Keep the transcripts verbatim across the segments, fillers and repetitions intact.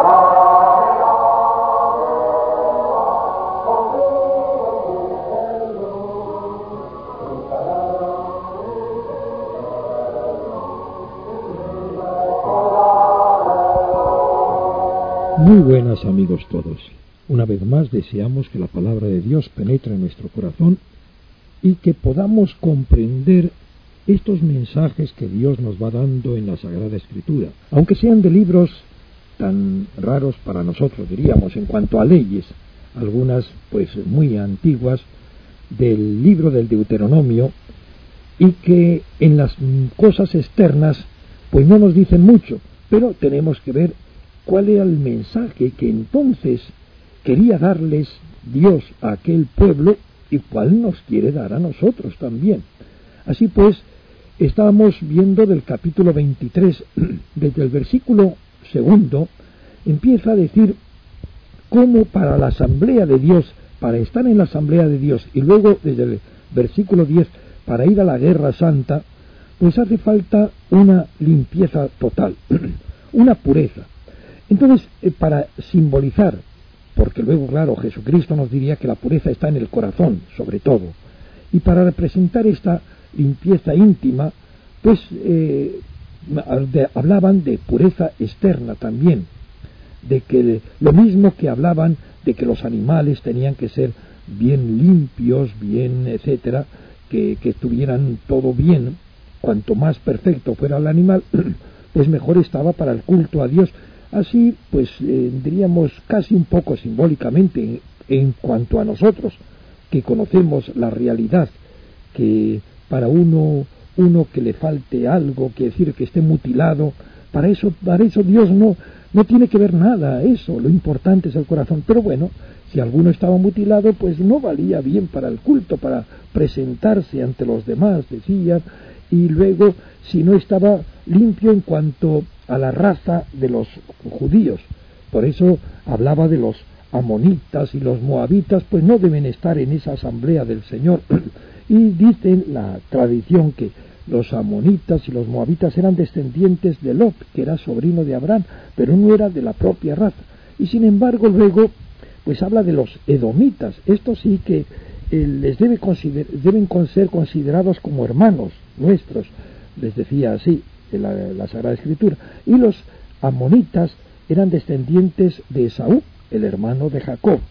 Muy buenas, amigos todos. Una vez más deseamos que la palabra de Dios penetre en nuestro corazón y que podamos comprender estos mensajes que Dios nos va dando en la Sagrada Escritura, aunque sean de libros tan raros para nosotros, diríamos, en cuanto a leyes, algunas pues muy antiguas del libro del Deuteronomio, y que en las cosas externas pues no nos dicen mucho, pero tenemos que ver cuál era el mensaje que entonces quería darles Dios a aquel pueblo y cuál nos quiere dar a nosotros también. Así pues, estábamos viendo del capítulo veintitrés, desde el versículo segundo, empieza a decir cómo para la asamblea de Dios, para estar en la asamblea de Dios, y luego desde el versículo diez, para ir a la guerra santa, pues hace falta una limpieza total, una pureza. Entonces, eh, para simbolizar, porque luego, claro, Jesucristo nos diría que la pureza está en el corazón, sobre todo, y para representar esta limpieza íntima, pues eh, de, hablaban de pureza externa también, de que lo mismo que hablaban de que los animales tenían que ser bien limpios, bien, etcétera, que, que estuvieran todo bien, cuanto más perfecto fuera el animal, pues mejor estaba para el culto a Dios. Así, pues, eh, diríamos casi un poco simbólicamente en, en cuanto a nosotros, que conocemos la realidad, que para uno, uno que le falte algo, que decir que esté mutilado, para eso, para eso Dios no, no tiene que ver nada, eso, lo importante es el corazón. Pero bueno, si alguno estaba mutilado, pues no valía bien para el culto, para presentarse ante los demás, decían, y luego, si no estaba limpio en cuanto a la raza de los judíos, por eso hablaba de los amonitas y los moabitas, pues no deben estar en esa asamblea del Señor. Y dice la tradición que los amonitas y los moabitas eran descendientes de Lot, que era sobrino de Abraham, pero no era de la propia raza. Y sin embargo luego pues habla de los edomitas. Estos sí que eh, les debe consider deben ser considerados como hermanos nuestros, les decía así en la, la Sagrada Escritura. Y los amonitas eran descendientes de Esaú, el hermano de Jacob.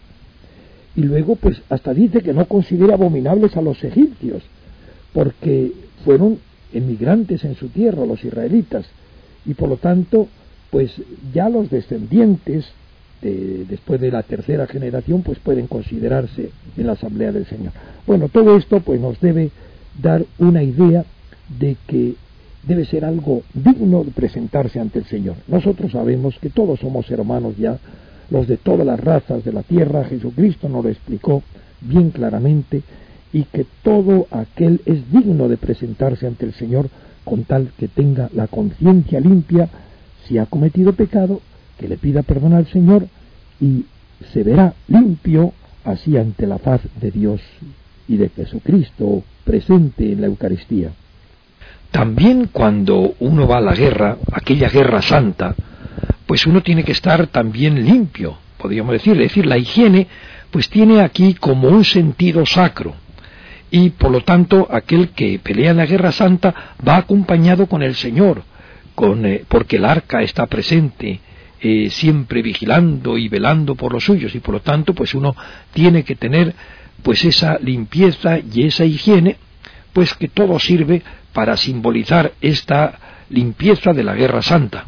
Y luego pues hasta dice que no considera abominables a los egipcios, porque fueron emigrantes en su tierra los israelitas, y por lo tanto pues ya los descendientes de, después de la tercera generación pues pueden considerarse en la asamblea del Señor. Bueno, todo esto pues nos debe dar una idea de que debe ser algo digno de presentarse ante el Señor. Nosotros sabemos que todos somos hermanos ya, los de todas las razas de la tierra. Jesucristo nos lo explicó bien claramente, y que todo aquel es digno de presentarse ante el Señor con tal que tenga la conciencia limpia. Si ha cometido pecado, que le pida perdón al Señor y se verá limpio así ante la faz de Dios y de Jesucristo presente en la Eucaristía. También cuando uno va a la guerra, aquella guerra santa, pues uno tiene que estar también limpio, podríamos decir. Es decir, la higiene pues tiene aquí como un sentido sacro, y por lo tanto aquel que pelea en la guerra santa va acompañado con el Señor, con, eh, porque el arca está presente, eh, siempre vigilando y velando por los suyos, y por lo tanto pues uno tiene que tener pues esa limpieza y esa higiene, pues que todo sirve para simbolizar esta limpieza de la guerra santa.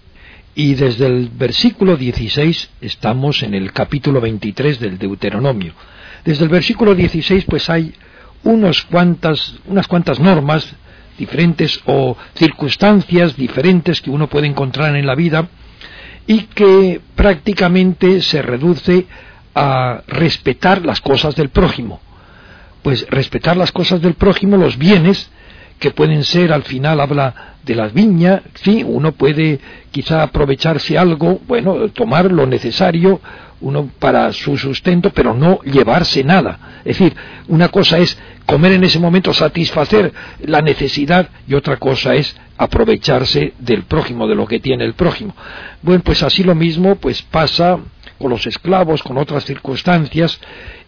Y desde el versículo dieciséis estamos en el capítulo veintitrés del Deuteronomio. Desde el versículo dieciséis pues hay unos cuantas, unas cuantas normas diferentes o circunstancias diferentes que uno puede encontrar en la vida, y que prácticamente se reduce a respetar las cosas del prójimo. Pues respetar las cosas del prójimo, los bienes, que pueden ser, al final habla de las viñas, sí, uno puede quizá aprovecharse algo, bueno, tomar lo necesario, uno para su sustento, pero no llevarse nada. Es decir, una cosa es comer en ese momento, satisfacer la necesidad, y otra cosa es aprovecharse del prójimo, de lo que tiene el prójimo. Bueno, pues así lo mismo pues pasa con los esclavos, con otras circunstancias,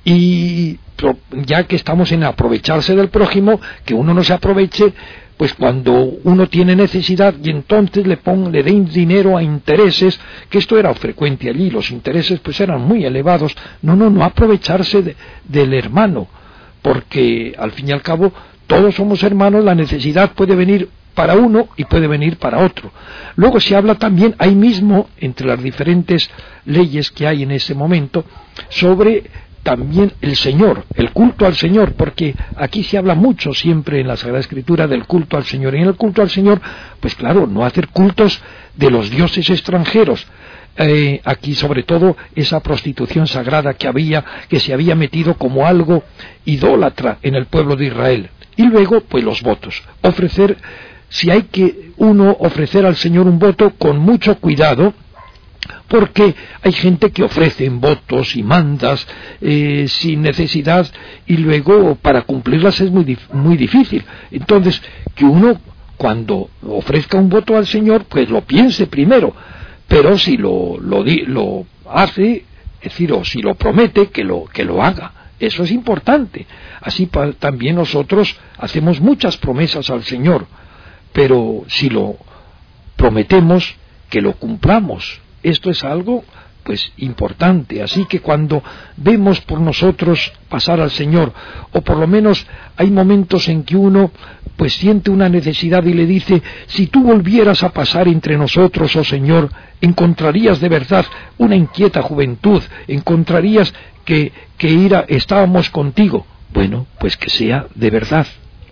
y ya que estamos en aprovecharse del prójimo, que uno no se aproveche pues cuando uno tiene necesidad y entonces le pon, le den dinero a intereses, que esto era frecuente allí, los intereses pues eran muy elevados. No, no, no aprovecharse de, del hermano, porque al fin y al cabo todos somos hermanos, la necesidad puede venir para uno y puede venir para otro. Luego se habla también ahí mismo, entre las diferentes leyes que hay en ese momento, sobre también el Señor, el culto al Señor, porque aquí se habla mucho siempre en la Sagrada Escritura del culto al Señor, y en el culto al Señor, pues claro, no hacer cultos de los dioses extranjeros. Eh, aquí sobre todo esa prostitución sagrada que había, que se había metido como algo idólatra en el pueblo de Israel. Y luego, pues los votos, ofrecer, si hay que uno ofrecer al Señor un voto, con mucho cuidado, porque hay gente que ofrece votos y mandas eh, sin necesidad, y luego para cumplirlas es muy, muy difícil. Entonces, que uno cuando ofrezca un voto al Señor, pues lo piense primero, pero si lo, lo, lo hace, es decir, o si lo promete, que lo, que lo haga. Eso es importante. Así pa, también nosotros hacemos muchas promesas al Señor, pero si lo prometemos, que lo cumplamos. Esto es algo pues importante. Así que cuando vemos por nosotros pasar al Señor, o por lo menos hay momentos en que uno pues siente una necesidad y le dice: si tú volvieras a pasar entre nosotros, oh Señor, encontrarías de verdad una inquieta juventud, encontrarías que, que ira, estábamos contigo. Bueno, pues que sea de verdad.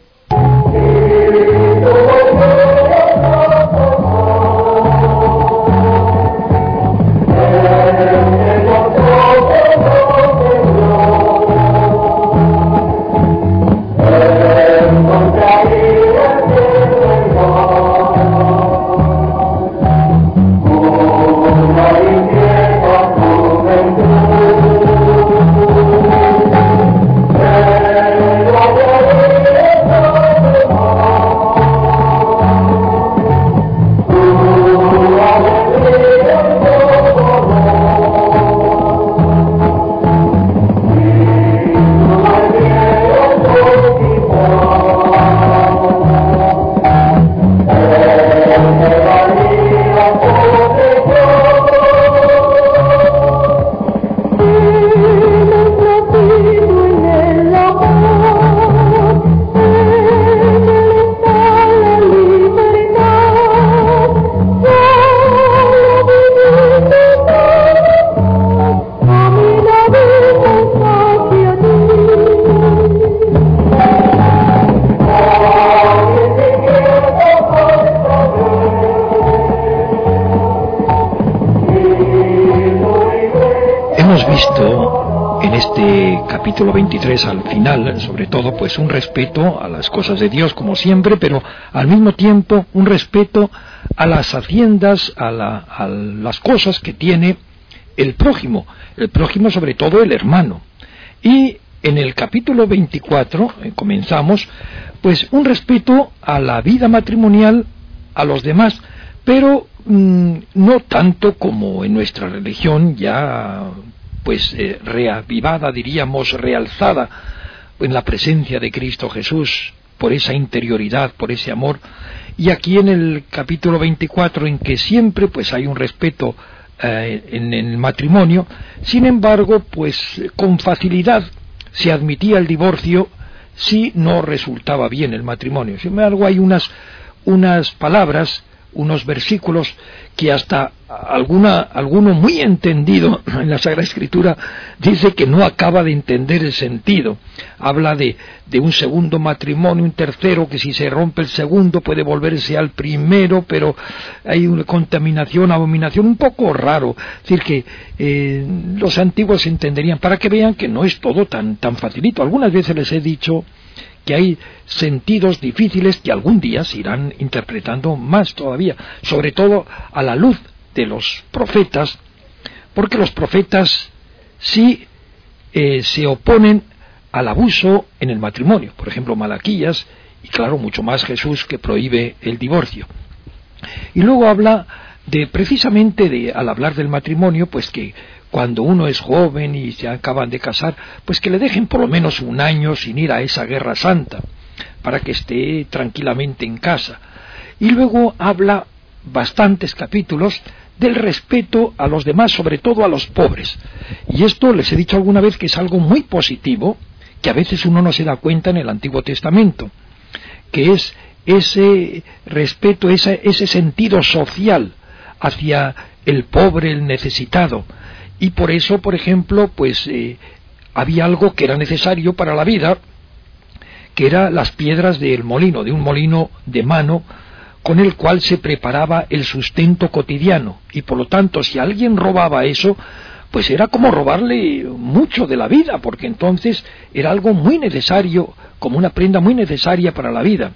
Capítulo veintitrés al final, sobre todo, pues un respeto a las cosas de Dios como siempre, pero al mismo tiempo un respeto a las haciendas, a, la, a las cosas que tiene el prójimo, el prójimo sobre todo el hermano. Y en el capítulo veinticuatro eh, comenzamos, pues un respeto a la vida matrimonial, a los demás, pero mmm, no tanto como en nuestra religión ya pues eh, reavivada, diríamos, realzada en la presencia de Cristo Jesús, por esa interioridad, por ese amor. Y aquí en el capítulo veinticuatro, en que siempre pues hay un respeto eh, en el matrimonio, sin embargo, pues con facilidad se admitía el divorcio si no resultaba bien el matrimonio. Sin embargo, hay unas, unas palabras, unos versículos que hasta alguna, alguno muy entendido en la Sagrada Escritura dice que no acaba de entender el sentido. Habla de, de un segundo matrimonio, un tercero, que si se rompe el segundo puede volverse al primero, pero hay una contaminación, abominación, un poco raro. Es decir, que eh, los antiguos entenderían, para que vean que no es todo tan, tan facilito. Algunas veces les he dicho que hay sentidos difíciles que algún día se irán interpretando más todavía, sobre todo a la luz de los profetas, porque los profetas sí eh, se oponen al abuso en el matrimonio. Por ejemplo, Malaquías, y claro, mucho más Jesús, que prohíbe el divorcio. Y luego habla de, precisamente de, al hablar del matrimonio, pues que cuando uno es joven y se acaban de casar, pues que le dejen por lo menos un año sin ir a esa guerra santa, para que esté tranquilamente en casa. Y luego habla bastantes capítulos del respeto a los demás, sobre todo a los pobres. Y esto les he dicho alguna vez que es algo muy positivo, que a veces uno no se da cuenta en el Antiguo Testamento, que es ese respeto, ese, ese sentido social hacia el pobre, el necesitado. Y por eso, por ejemplo, pues eh, había algo que era necesario para la vida, que eran las piedras del molino, de un molino de mano, con el cual se preparaba el sustento cotidiano. Y por lo tanto, si alguien robaba eso, pues era como robarle mucho de la vida, porque entonces era algo muy necesario, como una prenda muy necesaria para la vida.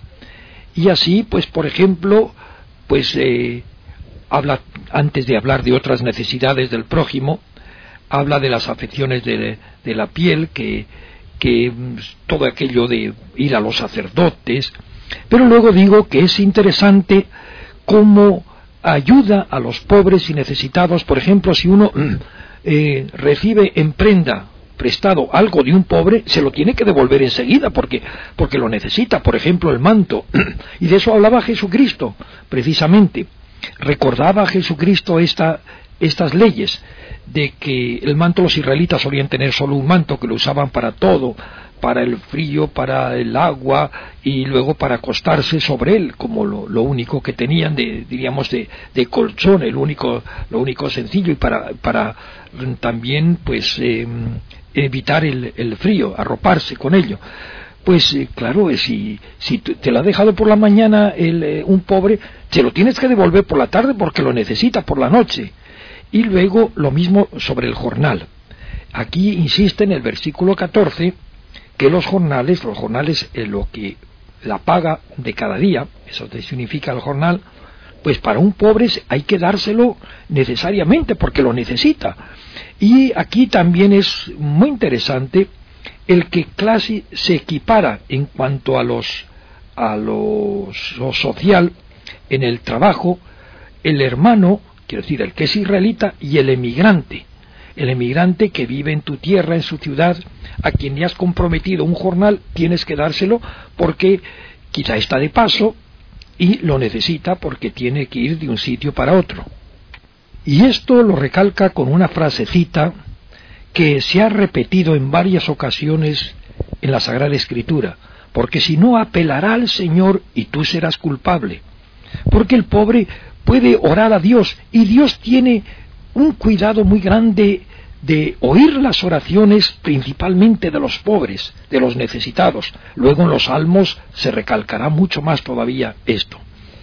Y así, pues por ejemplo, pues eh, habla, antes de hablar de otras necesidades del prójimo, habla de las afecciones de, de la piel, que, que todo aquello de ir a los sacerdotes, pero luego digo que es interesante cómo ayuda a los pobres y necesitados. Por ejemplo, si uno eh, recibe en prenda prestado algo de un pobre, se lo tiene que devolver enseguida porque, porque lo necesita. Por ejemplo, el manto, y de eso hablaba Jesucristo precisamente. Recordaba a Jesucristo esta, estas leyes de que el manto, los israelitas solían tener solo un manto que lo usaban para todo, para el frío, para el agua y luego para acostarse sobre él, como lo, lo único que tenían de, diríamos, de, de colchón, el único, lo único sencillo, y para, para también pues eh, evitar el, el frío, arroparse con ello. Pues eh, claro, eh, si, si te lo ha dejado por la mañana el, eh, un pobre, te lo tienes que devolver por la tarde porque lo necesita por la noche. Y luego lo mismo sobre el jornal. Aquí insiste en el versículo catorce que los jornales, los jornales es lo que la paga de cada día, eso significa el jornal, pues para un pobre hay que dárselo necesariamente porque lo necesita. Y aquí también es muy interesante el que clase se equipara en cuanto a los a los, lo social en el trabajo, el hermano, quiero decir, el que es israelita, y el emigrante. El emigrante que vive en tu tierra, en su ciudad, a quien le has comprometido un jornal, tienes que dárselo porque quizá está de paso y lo necesita porque tiene que ir de un sitio para otro. Y esto lo recalca con una frasecita que se ha repetido en varias ocasiones en la Sagrada Escritura, porque si no apelará al Señor y tú serás culpable. Porque el pobre puede orar a Dios y Dios tiene un cuidado muy grande de oír las oraciones principalmente de los pobres, de los necesitados. Luego en los salmos se recalcará mucho más todavía esto.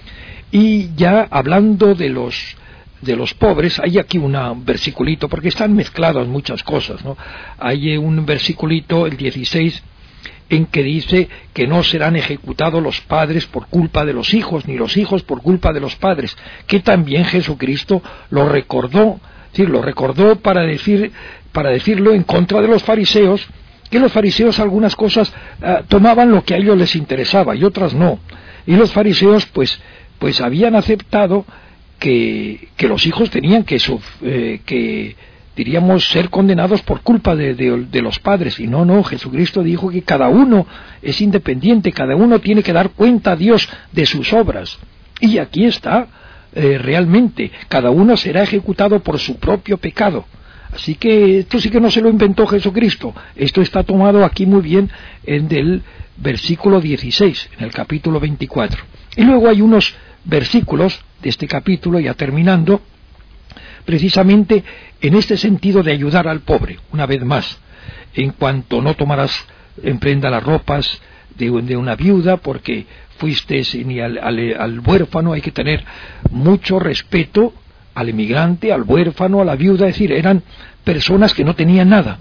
Y ya hablando de los de los pobres, hay aquí un versiculito, porque están mezcladas muchas cosas, ¿no? Hay un versiculito, el dieciséis, en que dice que no serán ejecutados los padres por culpa de los hijos, ni los hijos por culpa de los padres, que también Jesucristo lo recordó, es decir, lo recordó para decir, para decirlo en contra de los fariseos, que los fariseos algunas cosas uh, tomaban lo que a ellos les interesaba y otras no, y los fariseos pues, pues habían aceptado que, que los hijos tenían que, eh, que diríamos, ser condenados por culpa de, de, de los padres. Y no, no, Jesucristo dijo que cada uno es independiente, cada uno tiene que dar cuenta a Dios de sus obras. Y aquí está, eh, realmente, cada uno será ejecutado por su propio pecado. Así que esto sí que no se lo inventó Jesucristo, esto está tomado aquí muy bien en el versículo dieciséis, en el capítulo veinticuatro. Y luego hay unos versículos de este capítulo, ya terminando, precisamente en este sentido de ayudar al pobre, una vez más, en cuanto no tomarás en prenda las ropas de, de una viuda, porque fuiste ni al, al, al huérfano. Hay que tener mucho respeto al emigrante, al huérfano, a la viuda, es decir, eran personas que no tenían nada,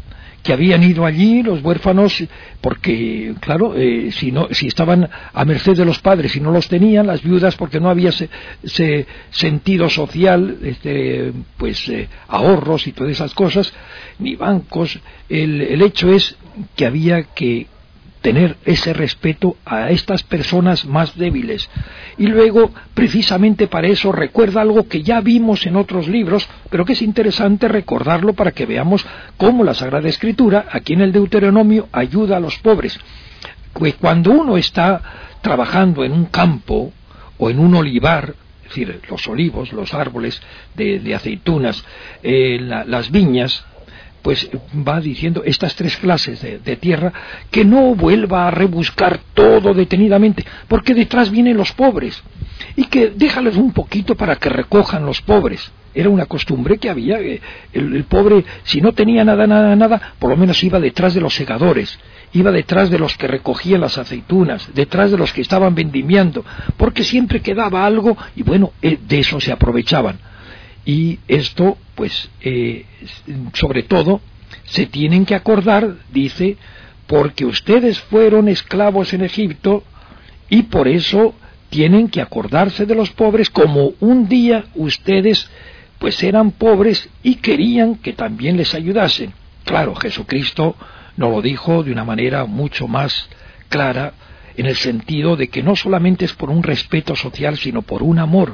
que habían ido allí los huérfanos, porque, claro, eh, si no, si estaban a merced de los padres y no los tenían, las viudas, porque no había ese, ese sentido social, este, pues eh, ahorros y todas esas cosas, ni bancos, el, el hecho es que había que tener ese respeto a estas personas más débiles. Y luego, precisamente para eso, recuerda algo que ya vimos en otros libros, pero que es interesante recordarlo para que veamos cómo la Sagrada Escritura, aquí en el Deuteronomio, ayuda a los pobres. Pues cuando uno está trabajando en un campo o en un olivar, es decir, los olivos, los árboles de, de aceitunas, eh, la, las viñas, pues va diciendo estas tres clases de, de tierra, que no vuelva a rebuscar todo detenidamente, porque detrás vienen los pobres, y que déjales un poquito para que recojan los pobres. Era una costumbre que había, el, el pobre, si no tenía nada, nada, nada, por lo menos iba detrás de los segadores, iba detrás de los que recogían las aceitunas, detrás de los que estaban vendimiando, porque siempre quedaba algo, y bueno, de eso se aprovechaban. Y esto, pues, eh, sobre todo, se tienen que acordar, dice, porque ustedes fueron esclavos en Egipto y por eso tienen que acordarse de los pobres, como un día ustedes, pues, eran pobres y querían que también les ayudasen. Claro, Jesucristo nos lo dijo de una manera mucho más clara, en el sentido de que no solamente es por un respeto social, sino por un amor.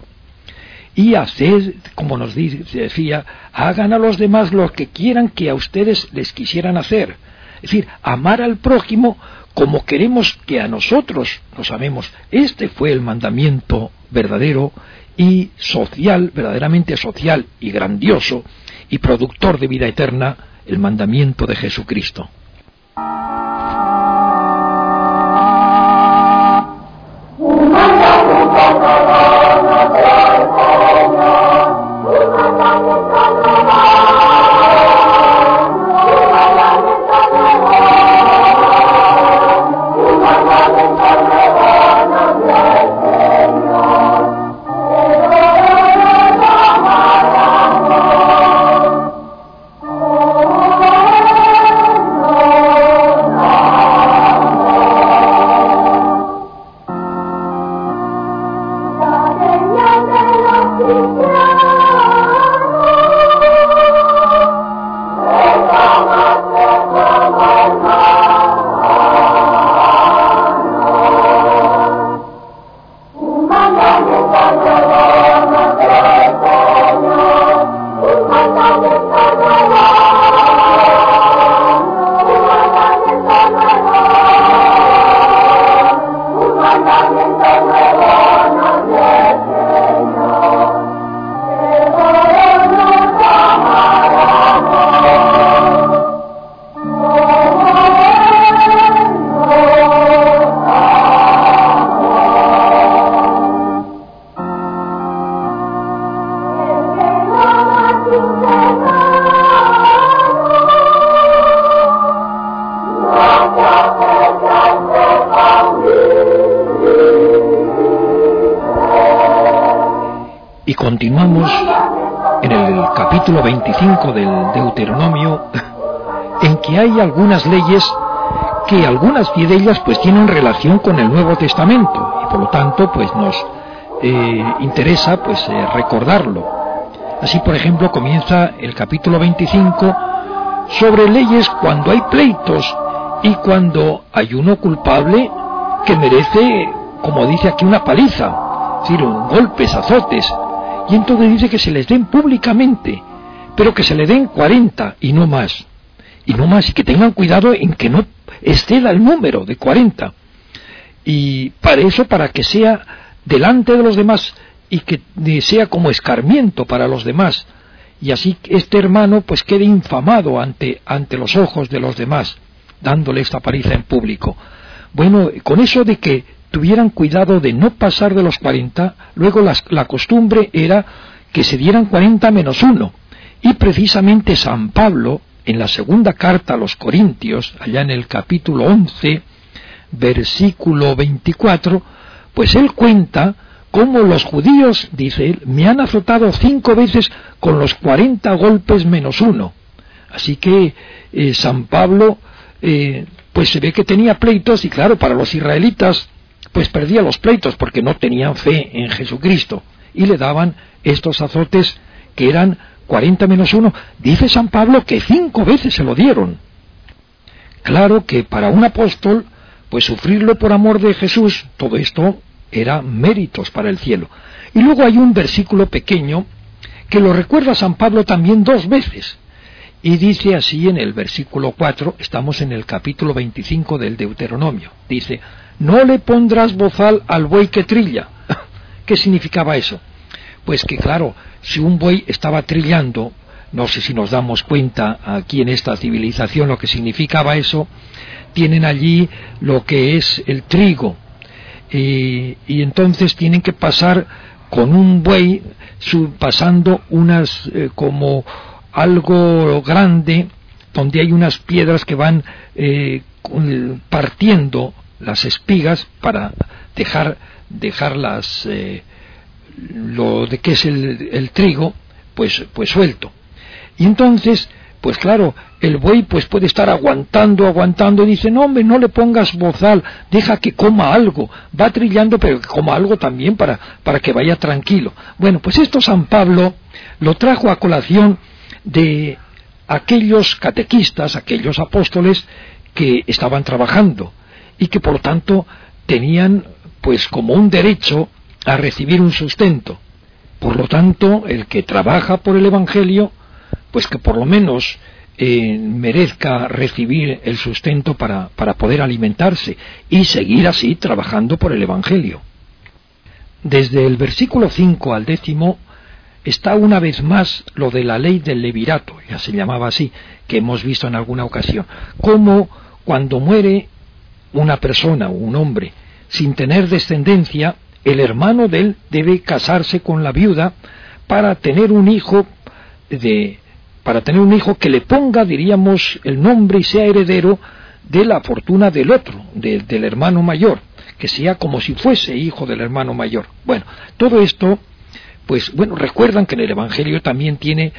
Y hacer, como nos decía, hagan a los demás lo que quieran que a ustedes les quisieran hacer. Es decir, amar al prójimo como queremos que a nosotros nos amemos. Este fue el mandamiento verdadero y social, verdaderamente social y grandioso y productor de vida eterna, el mandamiento de Jesucristo. Y continuamos en el capítulo veinticinco del Deuteronomio, en que hay algunas leyes que algunas de ellas pues tienen relación con el Nuevo Testamento y por lo tanto pues nos eh, interesa pues eh, recordarlo. Así, por ejemplo, comienza el capítulo veinticinco sobre leyes cuando hay pleitos y cuando hay uno culpable que merece, como dice aquí, una paliza, es decir, golpes, azotes. Y entonces dice que se les den públicamente, pero que se le den cuarenta y no más. Y no más, y que tengan cuidado en que no exceda el número de cuarenta. Y para eso, para que sea delante de los demás y que sea como escarmiento para los demás. Y así este hermano pues quede infamado ante, ante los ojos de los demás, dándole esta paliza en público. Bueno, con eso de que tuvieran cuidado de no pasar de los cuarenta, luego las, la costumbre era que se dieran cuarenta menos uno, y precisamente San Pablo, en la segunda carta a los Corintios, allá en el capítulo once, versículo veinticuatro, pues él cuenta cómo los judíos, dice él, me han azotado cinco veces con los cuarenta golpes menos uno. Así que eh, San Pablo eh, pues se ve que tenía pleitos, y claro, para los israelitas pues perdía los pleitos porque no tenían fe en Jesucristo, y le daban estos azotes que eran cuarenta menos uno. Dice San Pablo que cinco veces se lo dieron. Claro que para un apóstol, pues sufrirlo por amor de Jesús, todo esto era méritos para el cielo. Y luego hay un versículo pequeño que lo recuerda San Pablo también dos veces, y dice así en el versículo cuatro, estamos en el capítulo veinticinco del Deuteronomio, dice: no le pondrás bozal al buey que trilla. ¿Qué significaba eso? Pues que claro, si un buey estaba trillando, no sé si nos damos cuenta aquí en esta civilización lo que significaba eso, tienen allí lo que es el trigo, eh, y entonces tienen que pasar con un buey, su, pasando unas eh, como algo grande, donde hay unas piedras que van eh, partiendo las espigas para dejar dejarlas eh, lo de que es el, el trigo pues pues suelto. Y entonces pues claro, el buey pues puede estar aguantando aguantando y dice: no hombre, no le pongas bozal, deja que coma algo, va trillando pero que coma algo también para para que vaya tranquilo. Bueno, pues esto San Pablo lo trajo a colación de aquellos catequistas, aquellos apóstoles que estaban trabajando y que por lo tanto tenían pues como un derecho a recibir un sustento. Por lo tanto, el que trabaja por el Evangelio, pues que por lo menos eh, merezca recibir el sustento para, para poder alimentarse y seguir así trabajando por el Evangelio. Desde el versículo cinco al décimo está una vez más lo de la ley del levirato, ya se llamaba así, que hemos visto en alguna ocasión, como cuando muere una persona o un hombre sin tener descendencia, el hermano de él debe casarse con la viuda para tener un hijo de para tener un hijo que le ponga, diríamos, el nombre y sea heredero de la fortuna del otro, de, del hermano mayor, que sea como si fuese hijo del hermano mayor. Bueno, todo esto, pues bueno, recuerdan que en el Evangelio también tiene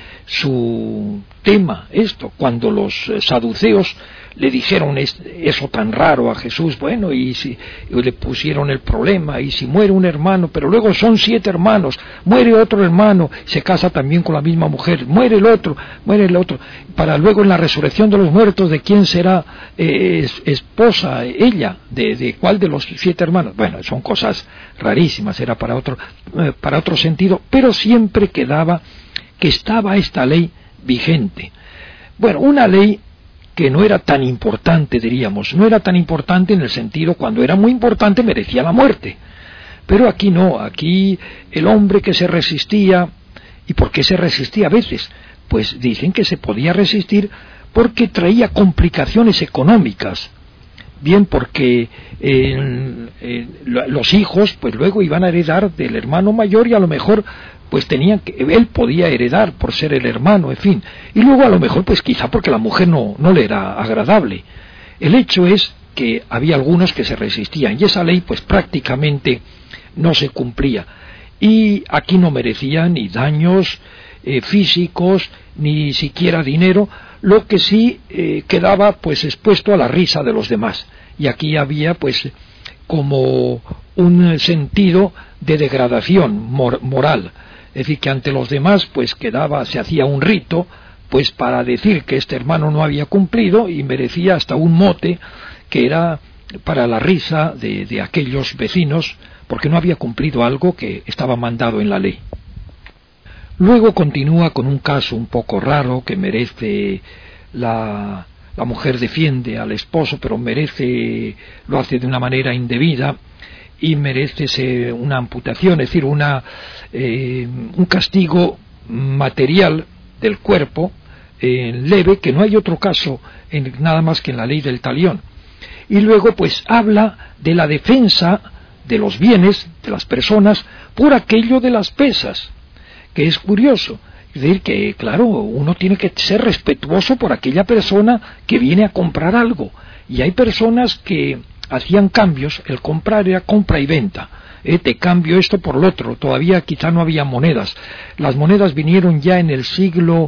su tema esto, cuando los saduceos le dijeron eso tan raro a Jesús, bueno, y si y le pusieron el problema, y si muere un hermano, pero luego son siete hermanos, muere otro hermano, se casa también con la misma mujer, muere el otro, muere el otro, para luego en la resurrección de los muertos, ¿de quién será eh, es, esposa ella? ¿De, de cuál de los siete hermanos? Bueno, son cosas rarísimas, era para otro, eh, para otro sentido, pero siempre quedaba que estaba esta ley vigente. Bueno, una ley que no era tan importante, diríamos, no era tan importante en el sentido, cuando era muy importante merecía la muerte, pero aquí no, aquí el hombre que se resistía. ¿Y por qué se resistía a veces? Pues dicen que se podía resistir porque traía complicaciones económicas, bien porque eh, eh, los hijos pues luego iban a heredar del hermano mayor, y a lo mejor pues tenían que, él podía heredar por ser el hermano, en fin, y luego a lo mejor pues quizá porque la mujer no, no le era agradable. El hecho es que había algunos que se resistían, y esa ley pues prácticamente no se cumplía, y aquí no merecía ni daños eh, físicos, ni siquiera dinero, lo que sí eh, quedaba pues expuesto a la risa de los demás, y aquí había pues como un sentido de degradación mor- moral. Es decir, que ante los demás pues quedaba, se hacía un rito pues para decir que este hermano no había cumplido, y merecía hasta un mote que era para la risa de, de aquellos vecinos, porque no había cumplido algo que estaba mandado en la ley. Luego continúa con un caso un poco raro que merece la, la mujer defiende al esposo, pero merece, lo hace de una manera indebida, y merece una amputación, es decir, una, eh, un castigo material del cuerpo eh, leve, que no hay otro caso en, nada más que en la ley del talión. Y luego pues habla de la defensa de los bienes de las personas por aquello de las pesas, que es curioso. Es decir, que claro, uno tiene que ser respetuoso por aquella persona que viene a comprar algo, y hay personas que hacían cambios, el comprar era compra y venta, eh, te cambio esto por lo otro, todavía quizá no había monedas, las monedas vinieron ya en el siglo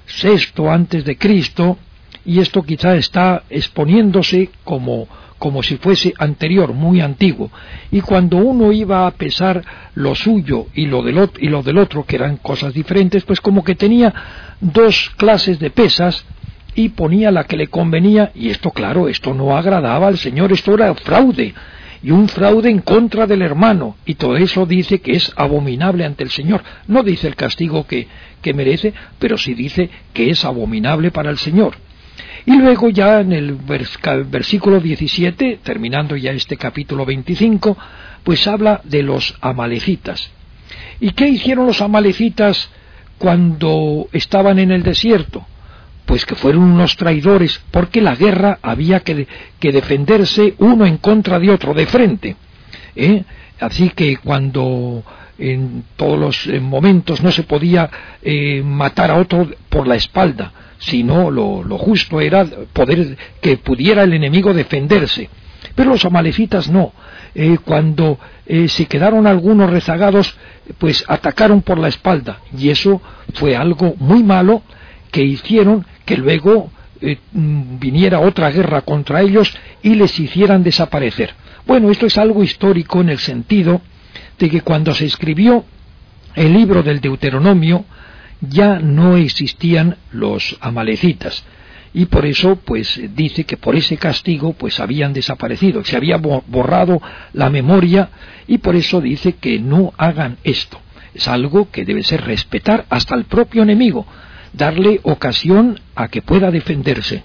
sexto antes de Cristo, y esto quizá está exponiéndose como, como si fuese anterior, muy antiguo. Y cuando uno iba a pesar lo suyo y lo del otro, y lo del otro, que eran cosas diferentes, pues como que tenía dos clases de pesas y ponía la que le convenía, y esto, claro, esto no agradaba al Señor, esto era fraude, y un fraude en contra del hermano, y todo eso dice que es abominable ante el Señor. No dice el castigo que, que merece, pero sí dice que es abominable para el Señor. Y luego ya en el vers versículo diecisiete, terminando ya este capítulo veinticinco, pues habla de los amalecitas. ¿Y qué hicieron los amalecitas cuando estaban en el desierto? Pues que fueron unos traidores, porque la guerra había que, que defenderse uno en contra de otro, de frente. ¿eh? Así que cuando en todos los en momentos no se podía eh, matar a otro por la espalda, sino lo, lo justo era poder que pudiera el enemigo defenderse. Pero los amalecitas no. Eh, cuando eh, se quedaron algunos rezagados, pues atacaron por la espalda, y eso fue algo muy malo que hicieron que luego eh, viniera otra guerra contra ellos y les hicieran desaparecer. Bueno, esto es algo histórico en el sentido de que cuando se escribió el libro del Deuteronomio ya no existían los amalecitas, y por eso pues dice que por ese castigo pues habían desaparecido, se había borrado la memoria, y por eso dice que no hagan esto. Es algo que debe ser respetar hasta el propio enemigo, darle ocasión a que pueda defenderse.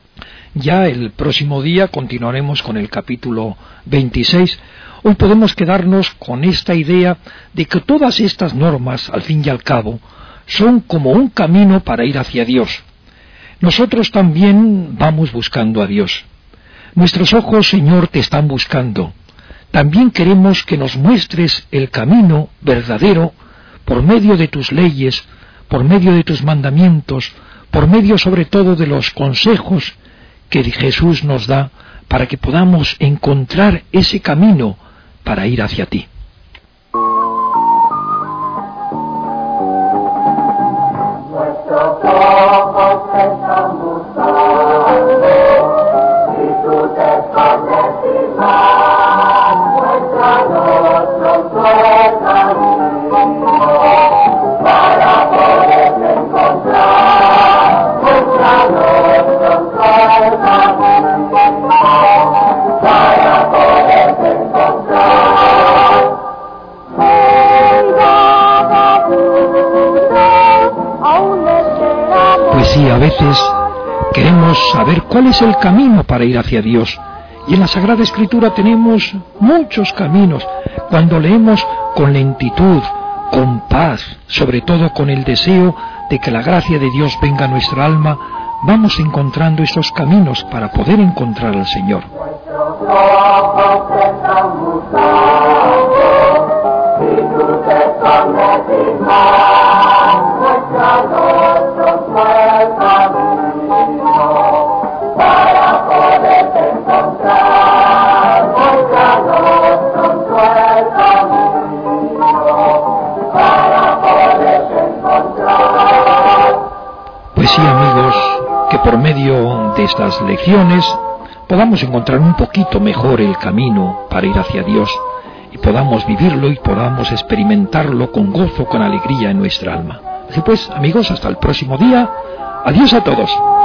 Ya el próximo día continuaremos con el capítulo veintiséis. Hoy podemos quedarnos con esta idea de que todas estas normas, al fin y al cabo, son como un camino para ir hacia Dios. Nosotros también vamos buscando a Dios. Nuestros ojos, Señor, te están buscando. También queremos que nos muestres el camino verdadero por medio de tus leyes, por medio de tus mandamientos, por medio sobre todo de los consejos que Jesús nos da, para que podamos encontrar ese camino para ir hacia ti. Nuestros ojos te están buscando, y tú te escondes sin más, muéstranos pronto el camino, para poderte encontrar, muéstranos pronto el camino, para poderte encontrar. Pues sí, a veces queremos saber cuál es el camino para ir hacia Dios. Y en la Sagrada Escritura tenemos muchos caminos. Cuando leemos con lentitud, con paz, sobre todo con el deseo de que la gracia de Dios venga a nuestra alma, vamos encontrando esos caminos para poder encontrar al Señor. Para poderte encontrar, muéstranos pronto el camino, para poderte encontrar. Pues sí, amigos, que por medio de estas lecciones podamos encontrar un poquito mejor el camino para ir hacia Dios, y podamos vivirlo y podamos experimentarlo con gozo, con alegría en nuestra alma. Así pues, amigos, hasta el próximo día. Adiós a todos.